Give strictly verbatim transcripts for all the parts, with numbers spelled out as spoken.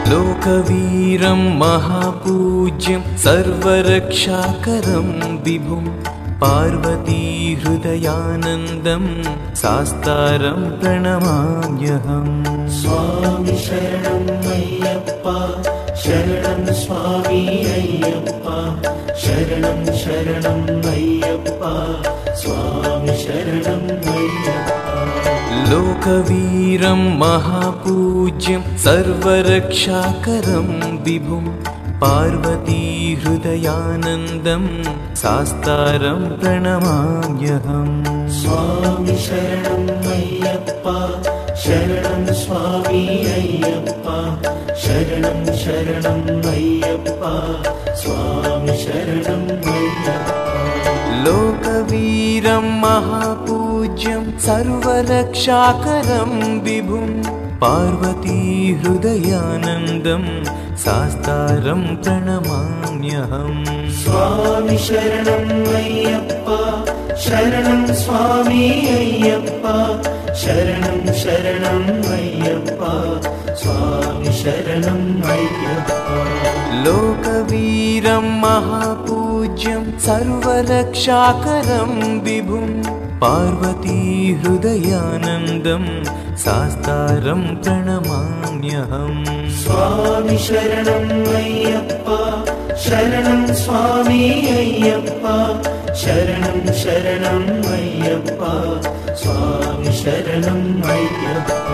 लोकवीरं महापूज्यं सर्वरक्षाकरं विभुं पार्वती हृदयानन्दं शास्तारं प्रणमाम्यहम्। स्वामी शरणं अय्यप्पा शरणं स्वामी अय्यप्पा शरणं शरणं अय्यप्पा स्वामी शरणं अय्यप्पा। लोकवीरं महापूज्यं सर्वरक्षाकरं विभुं पार्वती हृदयानन्दं शास्तारं प्रणमाम्यहम्। स्वामी शरणं अय्यप्पा शरणं स्वामी अय्यप्पा शरणं शरणं अय्यप्पा स्वामी शरणं अय्यप्पा। लोकवीरं महापूज्यं सर्वरक्षाकरं विभुं पार्वती हृदयानन्दं शास्तारं प्रणमाम्यहम्। स्वामी शरणं अय्यप्पा शरणं स्वामी अय्यप्पा शरणं शरणं अय्यप्पा स्वामी शरणं अय्यप्पा। लोकवीरं महापूज्यं सर्वरक्षाकरं विभुं पार्वती हृदयानन्दं शास्तारं प्रणमाम्यहम्। स्वामी शरणं अय्यप्पा शरणं स्वामी अय्यप्पा शरणं शरणं अय्यप्पा स्वामी शरणं अय्यप्पा।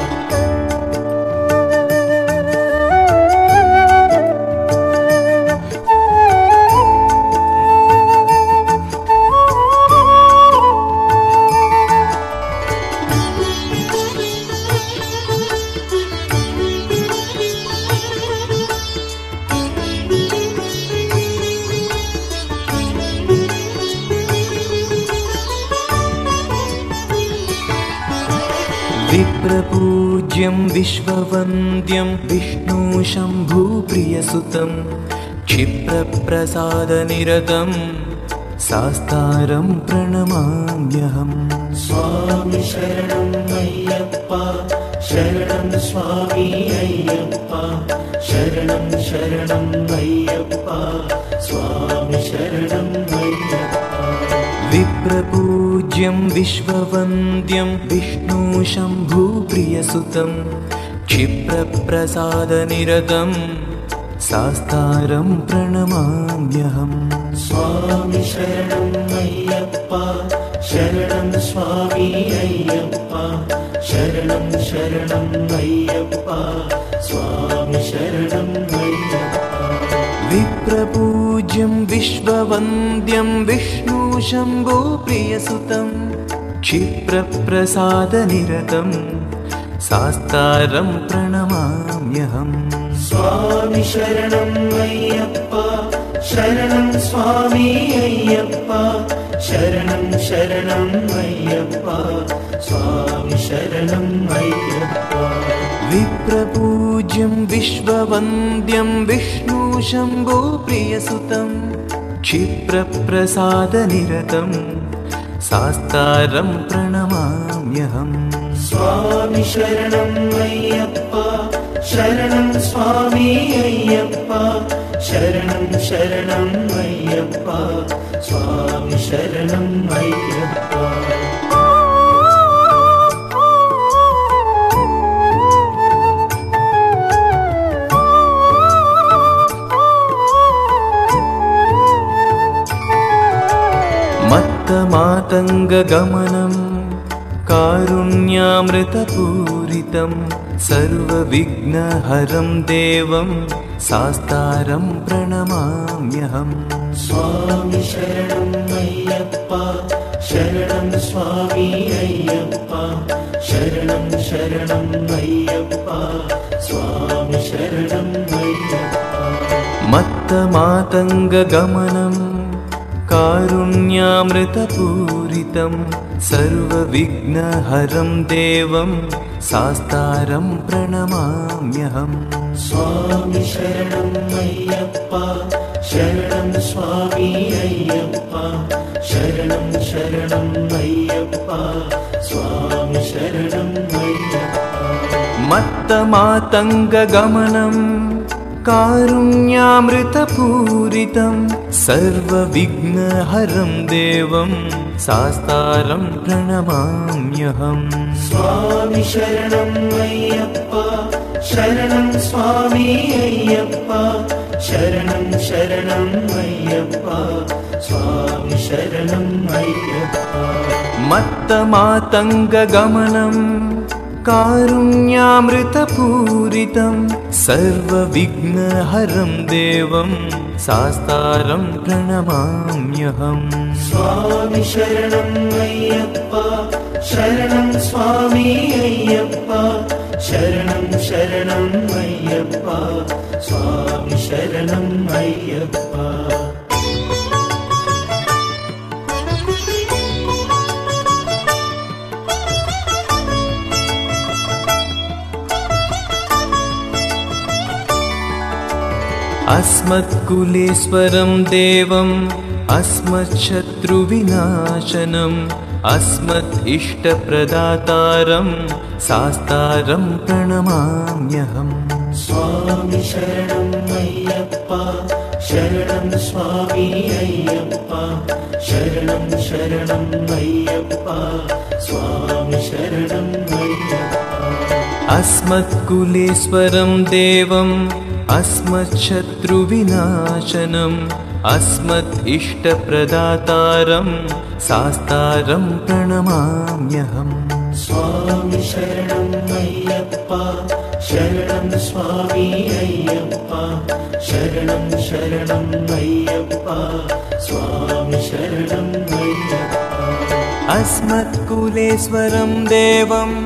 विप्रपूज्यं विश्ववन्द्यं विष्णुशम्भुप्रियसुतं क्षिप्रप्रसादनिरतं शास्तारं प्रणमाम्यहम्। स्वामी शरणं अय्यप्पा शरणं स्वामी अय्यप्पा शरणं शरणं अय्यप्पा स्वामी शरणं अय्यप्पा। विप्रपूज्यं विश्ववन्द्यं विष्णुशम्भुप्रियसुतं क्षिप्रप्रसादनिरतं शास्तारं प्रणमाम्यहम्। स्वामी शरणं अय्यप्पा शरणं स्वामी अय्यप्पा शरणं शरणं अय्यप्पा स्वामी शरणं अय्यप्पा। विप्रपूज्यं विश्ववन्द्यं विष्णुशम्भुप्रियसुतं क्षिप्रप्रसादनिरतं शास्तारं प्रणमाम्यहम्। स्वामी शरणं अय्यप्पा शरणं स्वामी अय्यप्पा शरणं शरणं अय्यप्पा स्वामी शरणं अय्यप्पा। विप्रपूज्यं विश्ववन्द्यं विष्णुशम्भुप्रियसुतं क्षिप्रप्रसादनिरतं शास्तारं प्रणमाम्यहम्। स्वामी शरणं अय्यप्पा शरणं स्वामी अय्यप्पा शरणं शरणं अय्यप्पा स्वामी शरणं अय्यप्पा। मत्तमातङ्गगमनं कारुण्यामृतपूरितं सर्वविघ्नहरं देवं शास्तारं प्रणमाम्यहम्। स्वामी शरणं अय्यप्पा शरणं स्वामी अय्यप्पा शरणं शरणं अय्यप्पा स्वामी शरणं अय्यप्पा। मत्तमातङ्गगमनं कारुण्यामृतपूरितं सर्वविघ्नहरं देवं शास्तारं प्रणमाम्यहम्। स्वामी शरणं अय्यप्पा शरणं स्वामी अय्यप्पा शरणं शरणं अय्यप्पा स्वामी शरणं अय्यप्पा। मत्तमातङ्गगमनं कारुण्यामृतपूरितं सर्वविघ्नहरं देवं शास्तारं प्रणमाम्यहम्। स्वामी शरणं अय्यप्पा शरणं स्वामी अय्यप्पा शरणं शरणं अय्यप्पा स्वामी शरणं अय्यप्पा। मत्तमातङ्गगमनं कारुण्यामृतपूरितं सर्वविघ्नहरं देवं शास्तारं प्रणमाम्यहम्। स्वामी शरणं अय्यप्पा शरणं स्वामी अय्यप्पा शरणं शरणं अय्यप्पा स्वामी शरणं अय्यप्पा। अस्मत्कुलेश्वरं देवम् अस्मच्छत्रुविनाशनम् अस्मत् इष्टप्रदातारं शास्तारं प्रणमाम्यहम्। स्वामी शरणं अय्यप्पा शरणं स्वामी अय्यप्पा शरणं शरणं अय्यप्पा स्वामी शरणं अय्यप्पा। अस्मत्कुलेश्वरं देवम् अस्मच्छत्रुविनाशनम् अस्मत् इष्टप्रदातारं शास्तारं प्रणमाम्यहम्। स्वामी शरणं अय्यप्पा शरणं स्वामी अय्यप्पा शरणं शरणं अय्यप्पा स्वामी शरणं अय्यप्पा। अस्मत्कुलेश्वरं देवम्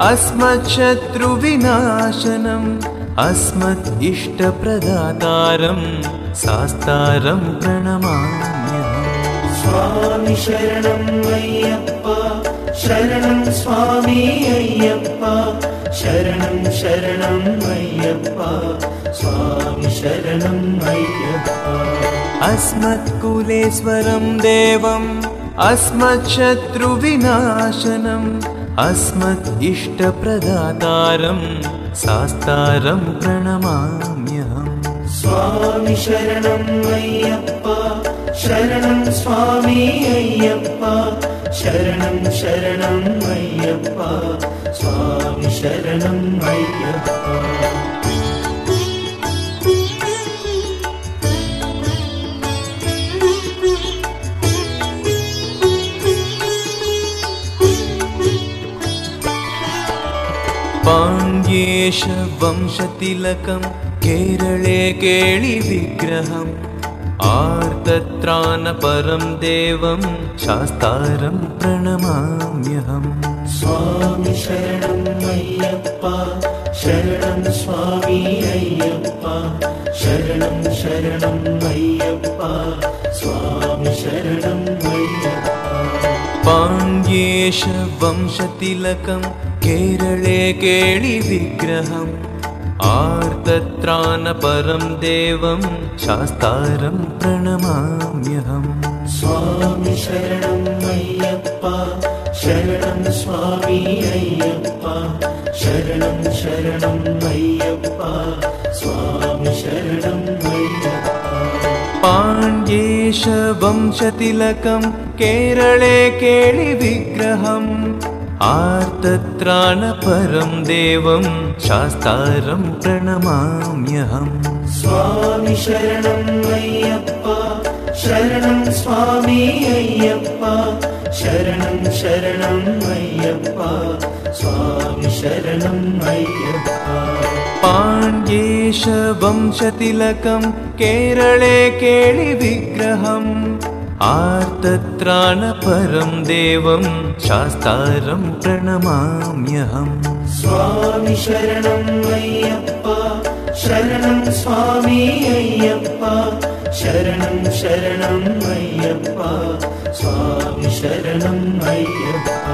अस्मच्छत्रुविनाशनम् अस्मत् इष्टप्रदातारं शास्तारं प्रणमाम्यहम्। स्वामी शरणं अय्यप्पा शरणं स्वामी अय्यप्पा शरणं शरणं अय्यप्पा स्वामी शरणं अय्यप्पा। अस्मत्कुलेश्वरं देवम् अस्मच्छत्रुविनाशनम् अस्मत् इष्टप्रदातारं शास्तारं प्रणमाम्यहम्। स्वामी शरणं अय्यप्पा शरणं स्वामी अय्यप्पा शरणं शरणं अय्यप्पा स्वामी शरणं अय्यप्पा। पाण्ड्येश वंशतिलकं केरळे केळिविग्रहम् आर्तत्राणपरं देवं शास्तारं प्रणमाम्यहम्। स्वामी शरणं अय्यप्पा शरणं स्वामी अय्यप्पा शरणं शरणं अय्यप्पा स्वामी शरणं अय्यप्पा। पाण्ड्येश वंशतिलकं केरळे केळिविग्रहम् आर्तत्राणपरं देवं शास्तारं प्रणमाम्यहम्। स्वामी शरणं अय्यप्पा शरणं स्वामी अय्यप्पा शरणं शरणं अय्यप्पा स्वामी शरणं अय्यप्पा। पाण्ड्येश वंशतिलकं केरळे केळिविग्रहम् आर्तत्राणपरं देवं शास्तारं प्रणमाम्यहम्। स्वामी शरणं अय्यप्पा शरणं स्वामी अय्यप्पा शरणं शरणं अय्यप्पा स्वामी शरणं अय्यप्पा। पाण्ड्येश वंशतिलकं केरळे केळिविग्रहम् आर्तत्राणपरं देवं शास्तारं प्रणमाम्यहम्। स्वामी शरणं अय्यप्पा शरणं स्वामी अय्यप्पा शरणं शरणं अय्यप्पा स्वामी शरणं अय्यप्पा।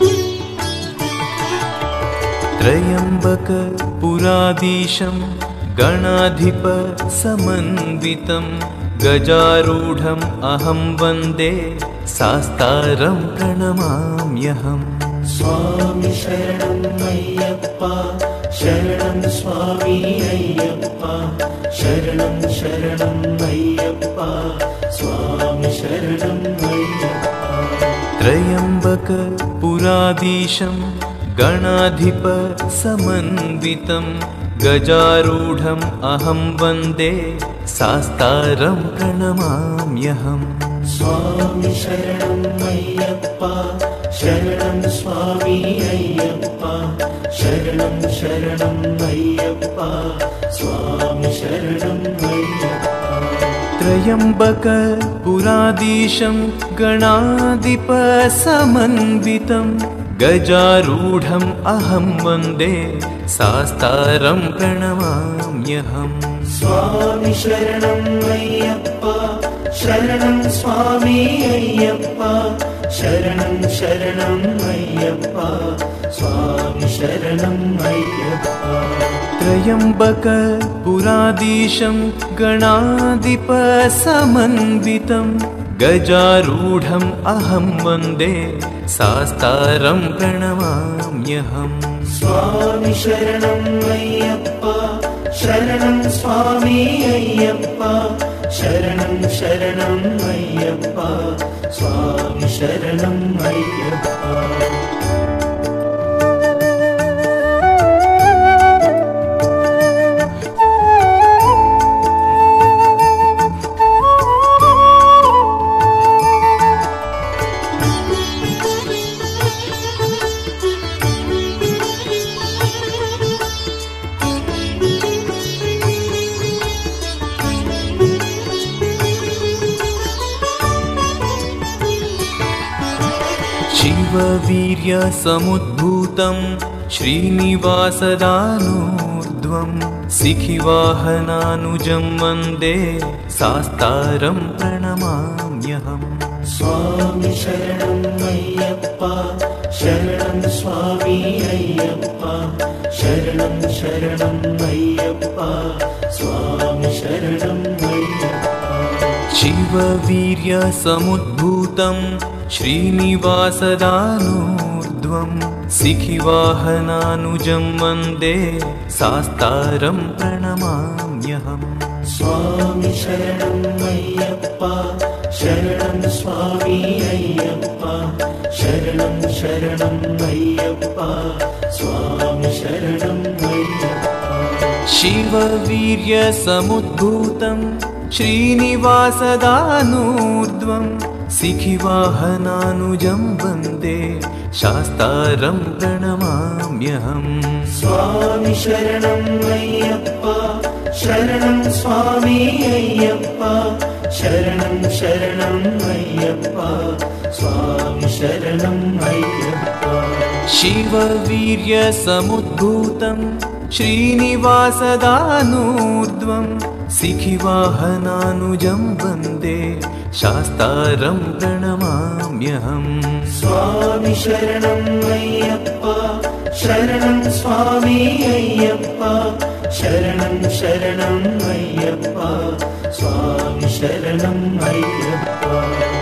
त्र्यम्बक पुराधीशं गणाधिप समन्वितं गजारूढम् अहं वन्दे शास्तारं प्रणमाम्यहम्। स्वामी शरणं अय्यप्पा शरणं स्वामी अय्यप्पा शरणं शरणं अय्यप्पा स्वामी शरणं अय्यप्पा। त्र्यम्बक पुराधीशं गणाधिप समन्वितं गजारूढम् अहं वन्दे शास्तारं प्रणमाम्यहम्। स्वामी शरणं अय्यप्पा शरणं स्वामी अय्यप्पा शरणं शरणं अय्यप्पा स्वामी शरणं अय्यप्पा। त्र्यम्बक पुराधीशं गणाधिप समन्वितं गजारूढम् अहं वन्दे शास्तारं प्रणमाम्यहम्। स्वामी शरणं अय्यप्पा शरणं स्वामी अय्यप्पा शरणं शरणं अय्यप्पा स्वामी शरणं अय्यप्पा। त्र्यम्बक पुराधीशं गणाधिप समन्वितं गजारूढम् अहं वन्दे शास्तारं प्रणमाम्यहम्। स्वामी शरणं अय्यप्पा शरणं स्वामी अय्यप्पा शरणं शरणं अय्यप्पा स्वामी शरणं अय्यप्पा। शिववीर्य समुद्भूतं श्रीनिवासदानूर्ध्वं शिखिवाहनानुजं वन्दे शास्तारं प्रणमाम्यहम्। स्वामी शरणं अय्यप्पा शरणं स्वामी अय्यप्पा शरणं शरणं अय्यप्पा स्वामी शरणं अय्यप्पा। शिववीर्य समुद्भूतं श्रीनिवासदानूर्ध्वं शिखिवाहनानुजं वन्दे शास्तारं प्रणमाम्यहम्। स्वामी शरणं अय्यप्पा शरणं स्वामी अय्यप्पा शरणं शरणं अय्यप्पा स्वामी शरणं अय्यप्पा। शिववीर्य समुद्भूतं श्रीनिवासदानूर्ध्वं शिखिवाहनानुजं वन्दे शास्तारं प्रणमाम्यहम्। स्वामी शरणं अय्यप्पा शरणं स्वामी अय्यप्पा शरणं शरणं अय्यप्पा स्वामी शरणं अय्यप्पा। शिववीर्य समुद्भूतं श्रीनिवासदानूर्ध्वं शिखिवाहनानुजं वन्दे शास्तारं प्रणमाम्यहम्। स्वामी शरणं अय्यप्पा शरणं स्वामी अय्यप्पा शरणं शरणं अय्यप्पा स्वामी शरणं अय्यप्पा।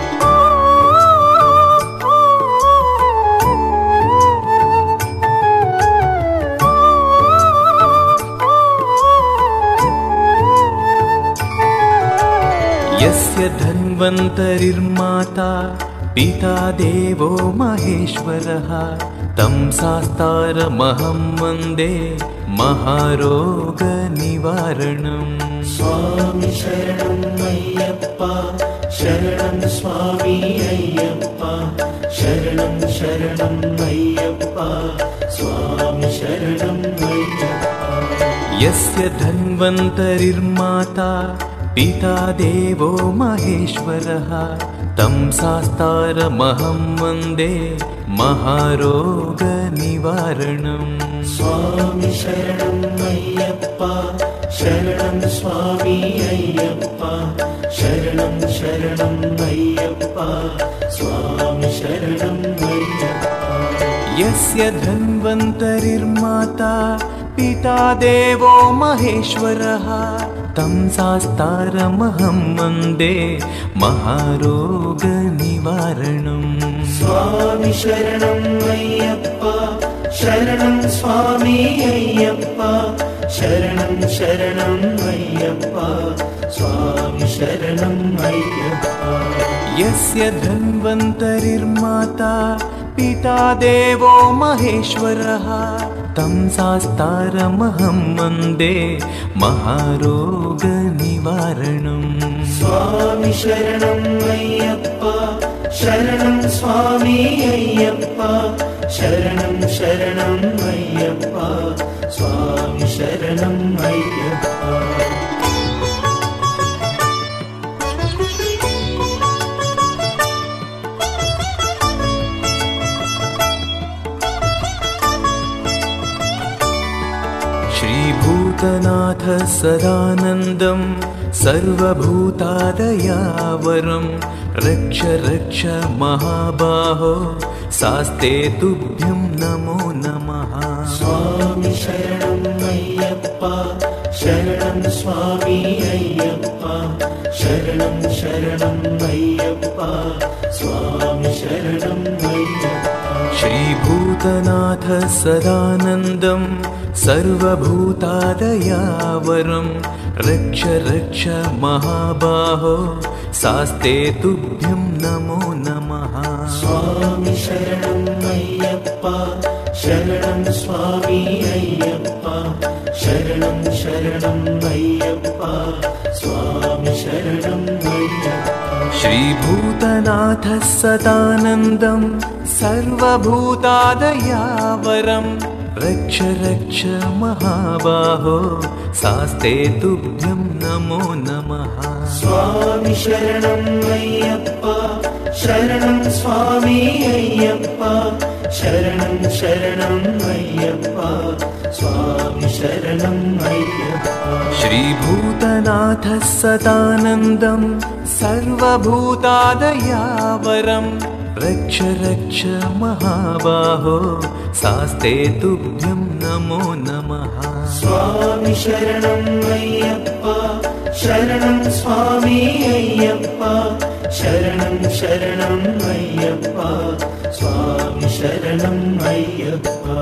यस्य धन्वन्तरिर्माता पिता देवो महेश्वरः तं शास्तारमहं वन्दे महारोगनिवारणम्। स्वामी शरणं अय्यप्पा शरणं स्वामी अय्यप्पा शरणं शरणं अय्यप्पा स्वामी शरणं अय्यप्पा। यस्य धन्वन्तरिर्माता पिता देवो महेश्वरः तं शास्तारमहं वन्दे महारोगनिवारणम्। स्वामी शरणं अय्यप्पा शरणं स्वामी अय्यप्पा शरणं शरणं अय्यप्पा स्वामी शरणं अय्यप्पा। यस्य धन्वन्तरिर्माता पिता देवो महेश्वरः तं शास्तारमहं वन्दे महारोगनिवारणम् स्वामी शरणं अय्यप्पा शरणं स्वामी अय्यप्पा शरणं शरणं अय्यप्पा स्वामी शरणं अय्यप्पा यस्य धन्वन्तरिर्माता पिता देवो महेश्वरः तं शास्तारमहं वन्दे महारोगनिवारणम् स्वामी शरणं अय्यप्पा शरणं स्वामी अय्यप्पा शरणं शरणं अय्यप्पा स्वामी शरणं अय्यप्पा श्रीभूतनाथ सदानन्दं सर्वभूतादयावरं रक्ष रक्ष महाबाहो शास्ते तुभ्यं नमो नमः स्वामी शरणं अय्यप्पा शरणं स्वामी अय्यप्पा शरणं शरणं अय्यप्पा स्वामी शरणं अय्यप्पा श्रीभूतनाथ सदानन्दं सर्वभूतादयावरं रक्ष रक्ष महाबाहो शास्ते तुभ्यं नमो नमः स्वामी शरणं अय्यप्पा शरणं स्वामी अय्यप्पा शरणं शरणं अय्यप्पा स्वामी शरणं अय्यप्पा श्रीभूतनाथ सदानन्दं सर्वभूतादयावरं रक्ष रक्ष महाबाहो शास्ते तुभ्यं नमो नमः स्वामी शरणं अय्यप्पा शरणं स्वामी अय्यप्पा शरणं शरणं अय्यप्पा स्वामी शरणं अय्यप्पा श्रीभूतनाथ सदानन्दं सर्वभूतादयावरं रक्ष रक्ष महाबाहो शास्ते तुभ्यं नमो नमः स्वामी शरणं अय्यप्पा शरणं स्वामी अय्यप्पा शरणं शरणं अय्यप्पा स्वामी शरणं अय्यप्पा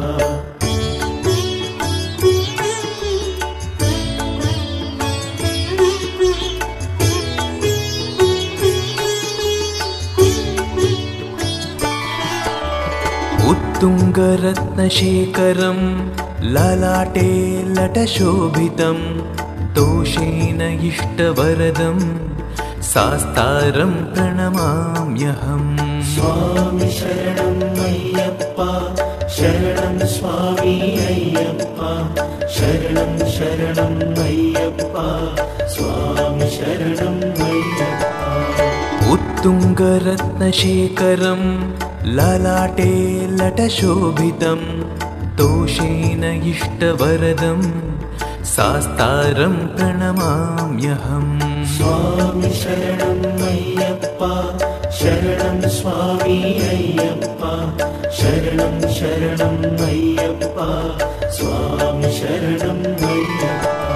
उत्तुङ्गरत्नशेखरं ललाटे लटशोभितं तोषेण इष्टवरदं शास्तारं प्रणमाम्यहम् स्वामी शरणं अय्यप्पा शरणं स्वामी अय्यप्पा शरणं शरणं अय्यप्पा स्वामी शरणं अय्यप्पा उत्तुङ्गरत्नशेखरं ललाटे लटशोभितं तोषेण इष्टवरदं शास्तारं प्रणमाम्यहम् स्वामी शरणं अय्यप्पा शरणं स्वामी अय्यप्पा शरणं शरणं अय्यप्पा स्वामी शरणं अय्यप्पा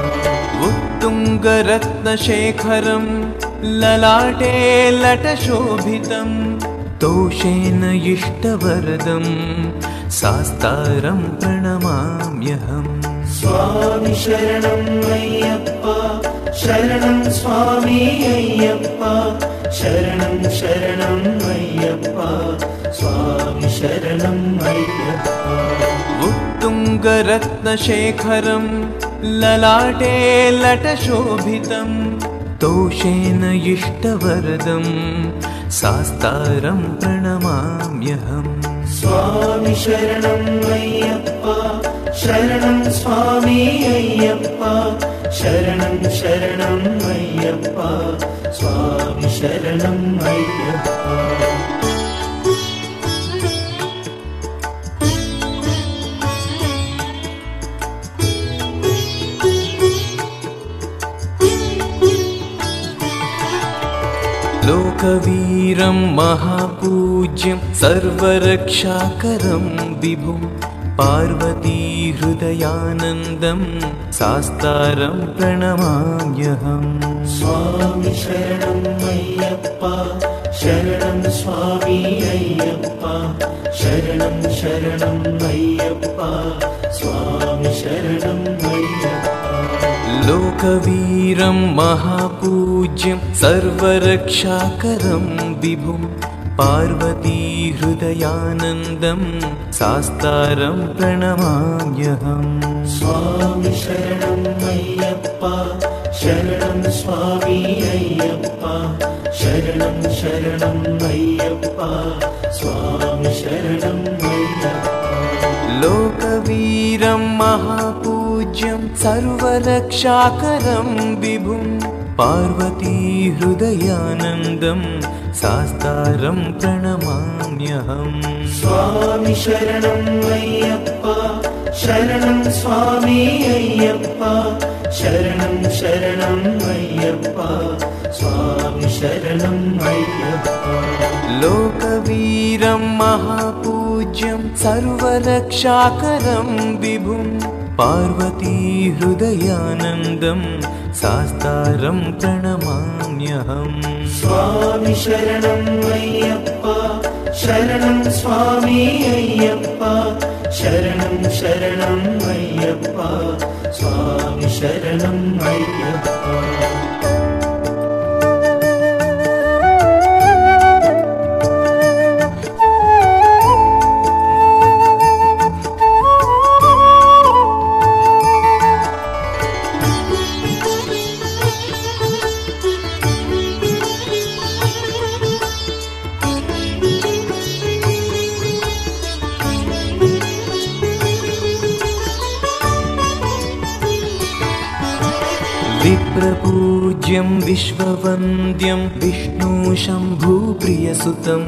उत्तुङ्गरत्नशेखरं ललाटे लटशोभितं तोषेण इष्टवरदं शास्तारं प्रणमाम्यहम् स्वामी शरणं अय्यप्पा शरणं स्वामी अय्यप्पा शरणं शरणं अय्यप्पा स्वामी शरणं अय्यप्पा उत्तुङ्गरत्नशेखरं ललाटे लटशोभितं तोषेण इष्टवरदं शास्तारं प्रणमाम्यहम् स्वामी शरणं अय्यप्पा शरणं स्वामी अय्यप्पा शरणं शरणं अय्यप्पा स्वामी शरणं अय्यप्पा लोकवीरं महापूज्यं सर्वरक्षाकरं विभुं पार्वती हृदयानन्दं शास्तारं प्रणमाम्यहम्। स्वामी शरणं अय्यप्पा शरणं स्वामी अय्यप्पा शरणं शरणं अय्यप्पा स्वामी शरणं अय्यप्पा। लोकवीरं महापूज्यं सर्वरक्षाकरं विभुं पार्वती हृदयानन्दं शास्तारं प्रणमाम्यहम्। स्वामी शरणं अय्यप्पा शरणं स्वामी अय्यप्पा शरणं शरणं अय्यप्पा स्वामी शरणं अय्यप्पा। लोकवीरं महापूज्यं सर्वरक्षाकरं विभुं पार्वती हृदयानन्दं शास्तारं प्रणमाम्यहम्। स्वामी शरणं अय्यप्पा शरणं स्वामी अय्यप्पा शरणं शरणं अय्यप्पा स्वामी शरणं अय्यप्पा। लोकवीरं महापूज्यं सर्वरक्षाकरं विभुं पार्वती हृदयानन्दं शास्तारं प्रणमाम्यहम्। स्वामी शरणं अय्यप्पा शरणं स्वामी अय्यप्पा शरणं शरणं अय्यप्पा स्वामी शरणं अय्यप्पा। विप्रपूज्यं विश्ववन्द्यं विष्णुशम्भुप्रियसुतं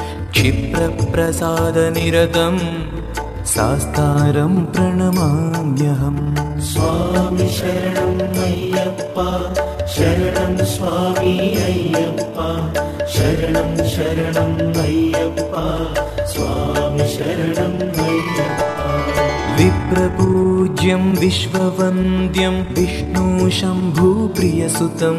क्षिप्रप्रसादनिरतं शास्तारं प्रणमाम्यहम्। स्वामी शरणं अय्यप्पा शरणं स्वामी अय्यप्पा शरणं शरणं अय्यप्पा स्वामी शरणं अय्यप्पा। विप्रपूज्यं विश्ववन्द्यं विष्णुशम्भुप्रियसुतं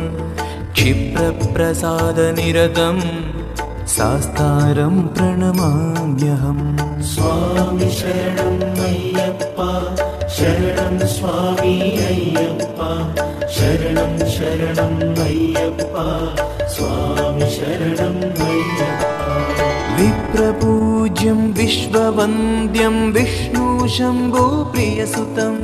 क्षिप्रप्रसादनिरतं शास्तारं प्रणमाम्यहम्। स्वामी शरणं अय्यप्पा शरणं स्वामी अय्यप्पा शरणं शरणं अय्यप्पा स्वामी शरणं अय्यप्पा। विप्रपूज्यं विश्ववन्द्यं विष्णुशम्भुप्रियसुतं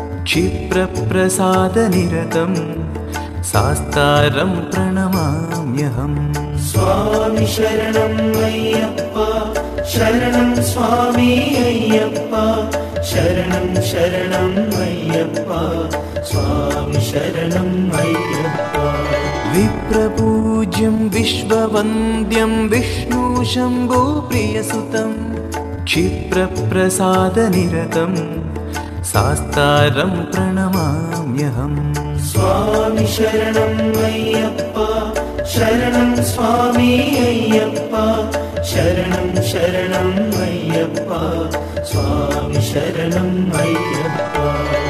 क्षिप्रप्रसादनिरतं शास्तारं प्रणमाम्यहम्। स्वामी शरणं अय्यप्पा शरणं स्वामी अय्यप्पा शरणं शरणं अय्यप्पा स्वामी शरणं अय्यप्पा। विप्रपूज्यं विश्ववन्द्यं विष्णुशम्भुप्रियसुतं क्षिप्रप्रसादनिरतं शास्तारं प्रणमाम्यहम्। स्वामी शरणं अय्यप्पा शरणं स्वामी अय्यप्पा शरणं शरणं अय्यप्पा स्वामी शरणं अय्यप्पा।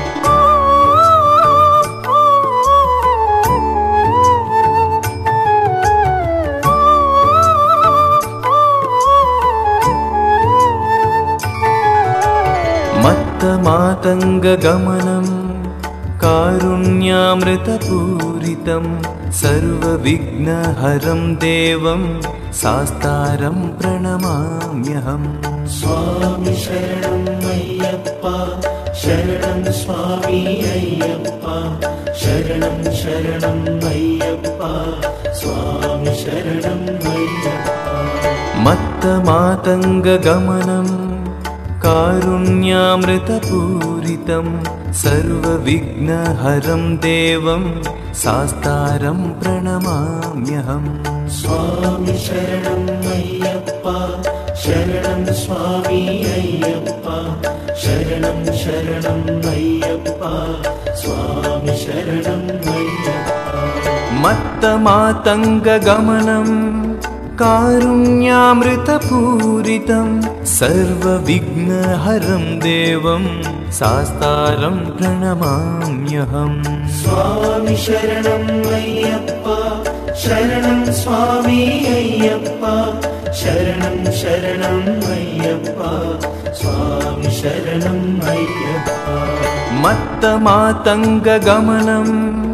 मत्तमातङ्गगमनं कारुण्यामृतपूरितं सर्वविघ्नहरं देवं शास्तारं प्रणमाम्यहम्। स्वामी शरणं अय्यप्पा शरणं स्वामी अय्यप्पा शरणं शरणं अय्यप्पा स्वामी शरणं अय्यप्पा। मत्तमातङ्गगमनं कारुण्यामृतपूरितं सर्वविघ्नहरं देवं शास्तारं प्रणमाम्यहम्। स्वामी शरणं अय्यप्पा शरणं स्वामी अय्यप्पा शरणं शरणं अय्यप्पा स्वामी शरणं अय्यप्पा। मत्तमातङ्गगमनं कारुण्यामृतपूरितं सर्वविघ्नहरं देवं शास्तारं प्रणमाम्यहम् स्वामी शरणं अय्यप्पा शरणं स्वामी अय्यप्पा शरणं शरणं अय्यप्पा स्वामी शरणं अय्यप्पा मत्तमातङ्गगमनं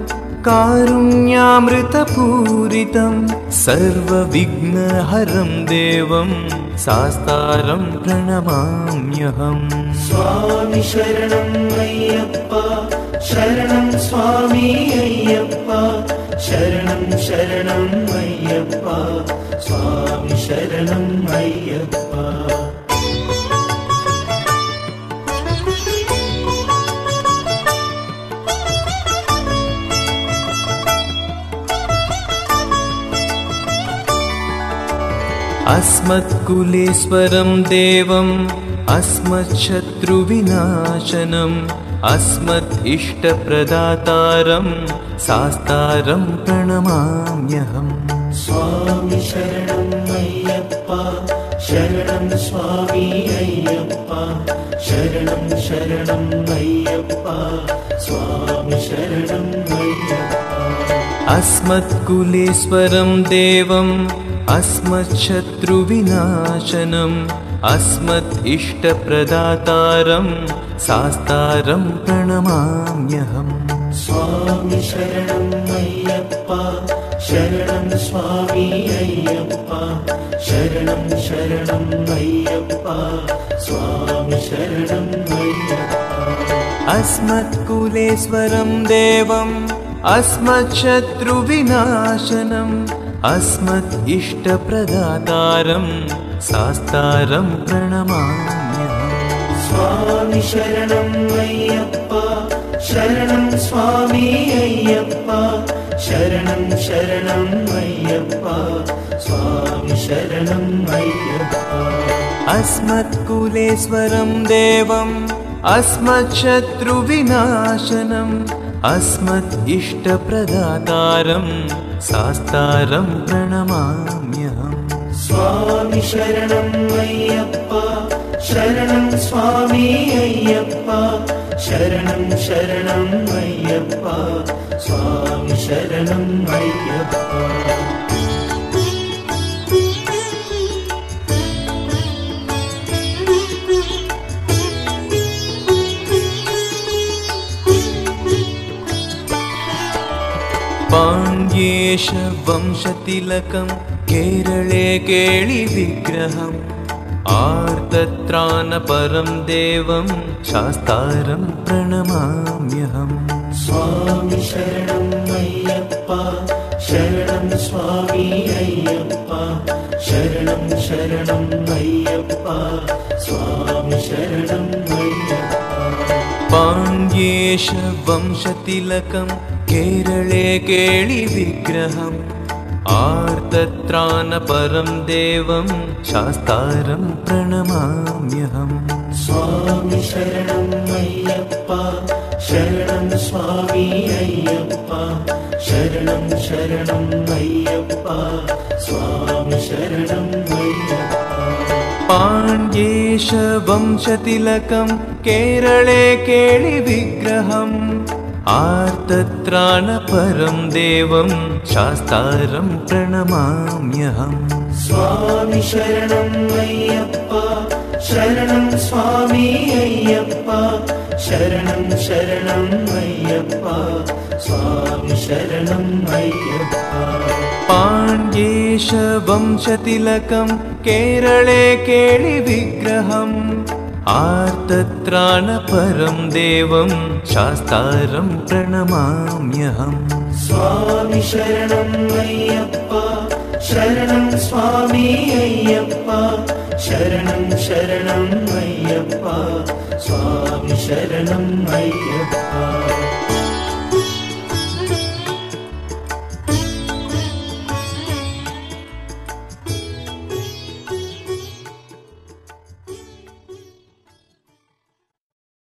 कारुण्यामृतपूरितं सर्वविघ्नहरं देवं शास्तारं प्रणमाम्यहम् स्वामी शरणं अय्यप्पा शरणं स्वामी अय्यप्पा शरणं शरणं अय्यप्पा स्वामी शरणं अय्यप्पा अस्मत्कुलेश्वरं देवम् अस्मच्छत्रुविनाशनम् अस्मद्इष्टप्रदातारं शास्तारं प्रणमाम्यहम् स्वामी शरणं अय्यप्पा शरणं स्वामी अय्यप्पा शरणं शरणं अय्यप्पा स्वामी शरणं अय्यप्पा अस्मत्कुलेश्वरं देवम् अस्मच्छत्रुविनाशनम् अस्मद्इष्टप्रदातारं शास्तारं प्रणमाम्यहम् स्वामी शरणं अय्यप्पा शरणं स्वामी अय्यप्पा शरणं शरणं अय्यप्पा स्वामी शरणं अय्यप्पा अस्मत्कुलेश्वरं देवम् अस्मच्छत्रुविनाशनम् अस्मद्इष्टप्रदातारं शास्तारं प्रणमाम्यहम् स्वामी शरणं अय्यप्पा शरणं स्वामी अय्यप्पा शरणं शरणं अय्यप्पा स्वामी शरणं अय्यप्पा अस्मत्कुलेश्वरं देवम् अस्मच्छत्रुविनाशनम् अस्मद्इष्टप्रदातारं शास्तारं प्रणमाम्यहम् स्वामी शरणं अय्यप्पा शरणं स्वामी अय्यप्पा शरणं शरणं अय्यप्पा स्वामी शरणं अय्यप्पा पाण्ड्येश वंशतिलकं केरळे केळिविग्रहम् आर्तत्राणपरं देवं शास्तारं प्रणमाम्यहम् स्वामी शरणं अय्यप्पा शरणं स्वामी अय्यप्पा शरणं शरणं अय्यप्पा स्वामी शरणं अय्यप्पा पाण्ड्येश वंशतिलकं केरळे केळिविग्रहम् आर्तत्राणपरं देवं शास्तारं प्रणमाम्यहम् स्वामी शरणं अय्यप्पा शरणं स्वामी अय्यप्पा शरणं शरणं अय्यप्पा स्वामी शरणं अय्यप्पा पाण्ड्येश वंशतिलकं केरळे केळिविग्रहम् आर्तत्राणपरं देवं शास्तारं प्रणमाम्यहम् स्वामी शरणं अय्यप्पा शरणं स्वामी अय्यप्पा शरणं शरणं अय्यप्पा स्वामी शरणं अय्यप्पा पाण्ड्येश वंशतिलकं केरळे केळिविग्रहम् आर्तत्राणपरं देवं शास्तारं प्रणमाम्यहम् स्वामी शरणं अय्यप्पा शरणं स्वामी अय्यप्पा शरणं शरणं अय्यप्पा स्वामी शरणं अय्यप्पा